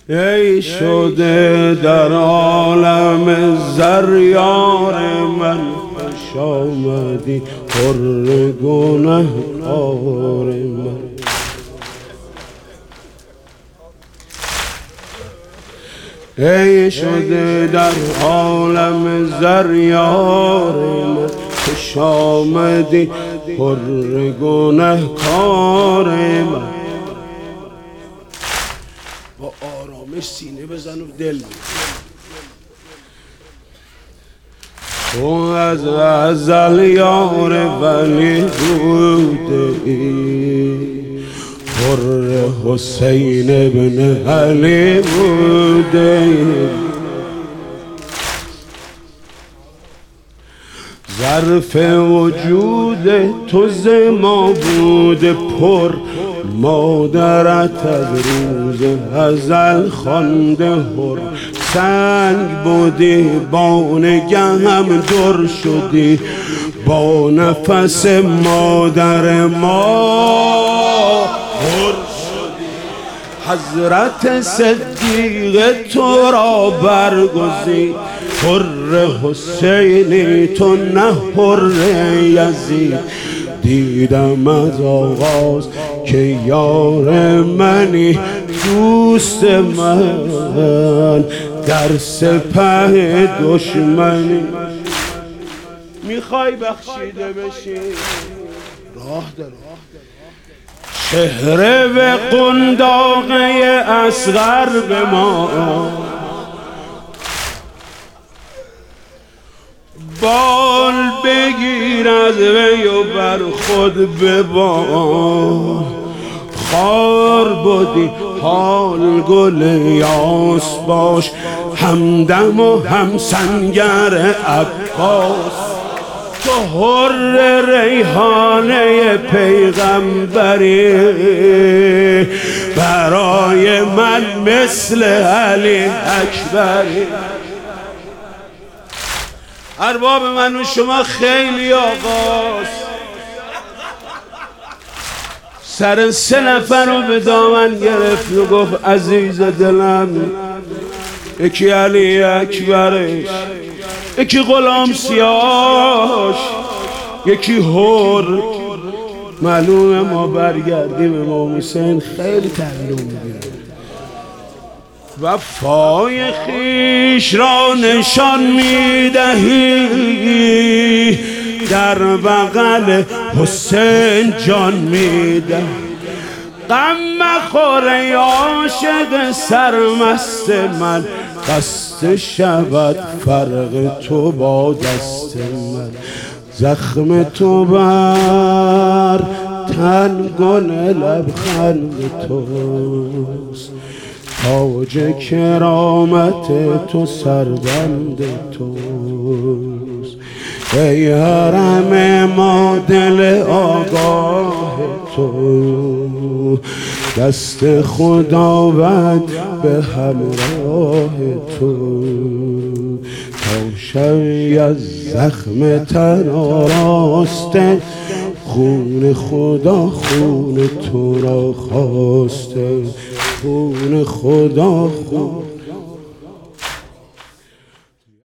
ای شده در عالم زر یار من، خوش آمدی پر گنهکار من. ای شده در عالم زر یار من، خوش آمدی پر گنهکار من. با آرامش سینه بزن و دل بزن. تو از ازل یار ولی بوده ای، پر حسین ابن علی بوده ای. ظرف وجود تو ز ما بوده پر، مادرت از روز ازل خوانده هر. سنگ بودی با نگه هم در شدی، با نفس مادر ما پر شدی. حضرت صدیق تو را برگزید، حر حسینی تو نه حر یزید. دیدم از آغاز که یار منی، دوست من در سپه دشمنی. میخوای بخشیده بشی راه داره. چهره و قنداقه اصغر به ما، بال بگیر از وی و بر خود ببال. خار بودی حال گل یاس باش، همدم و هم سنگر عباس. تو حر ریحانه پیغمبری، برای من مثل علی اکبری. ارباب من و شما خیلی آقاست. سر 3 نفر رو به دامن گرفت و گفت عزیز دلم. یکی علی اکبرش، یکی غلام سیاهش، یکی هر. معلومه ما برگردیم امام حسین خیلی تعلیم میگیره. وفای خویش را نشان میدهی، در بغل حسین جان میدهی. غم مخور ای عاشق سرمست من، قصد شود فرق تو با دست من. زخم تو بر تن گل لبخند توست، تاج کرامت تو سربند توست. ای حرم ما دل آگاه تو، دست خداوند به همراه تو. تا شوی از زخم تن آراسته، خون خدا خون تو را خواسته. خون خدا خون